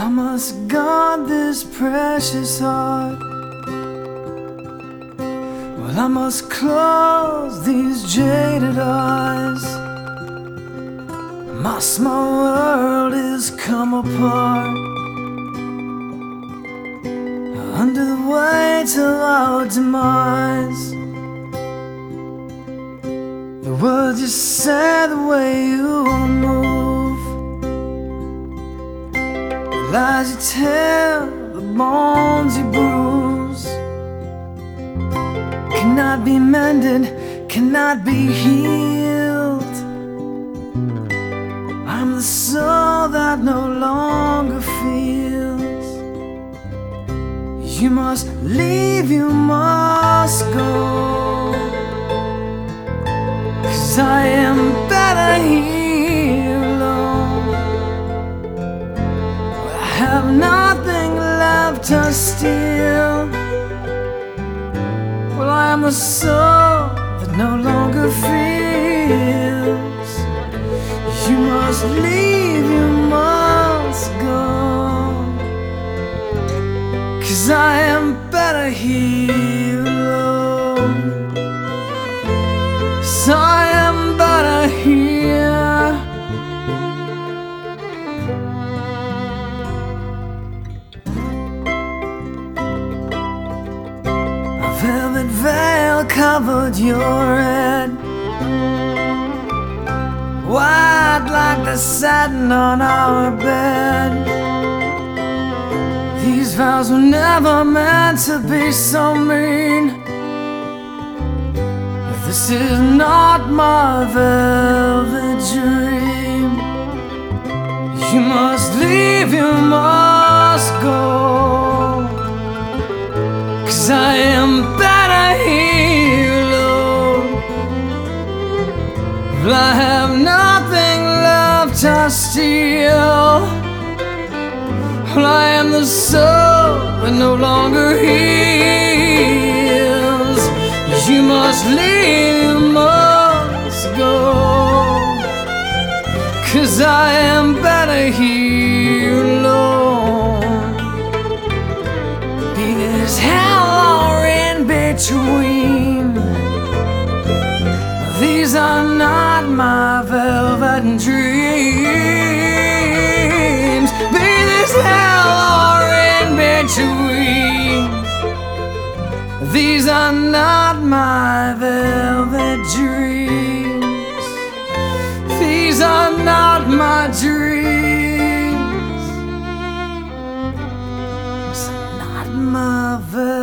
I must guard this precious heart. Well, I must close these jaded eyes. My small world is come apart under the weight of our demise. The words you say, the way you move, the lies you tell, the bones you bruise, cannot be mended, cannot be healed. I'm the soul that no longer feels. You must leave, you must go, 'cause I am better here alone. I have nothing left to steal. Well, I am the soul that no longer feels. You must leave, you must go, 'cause I am better here alone. So I am better here. A velvet veil covered your head, white like the satin on our bed. These vows were never meant to be so mean. This is not my velvet dream. You must leave, you must go, 'cause I am better here alone. Well, I have nothing left to steal. Well, I am the soul that no longer heals. You must leave, you must go, 'cause I am better here alone. Be this hell or in between, these are not my velvet dreams. Be this hell or in between, these are not my velvet dreams. These are not my dreams. These are not my velvet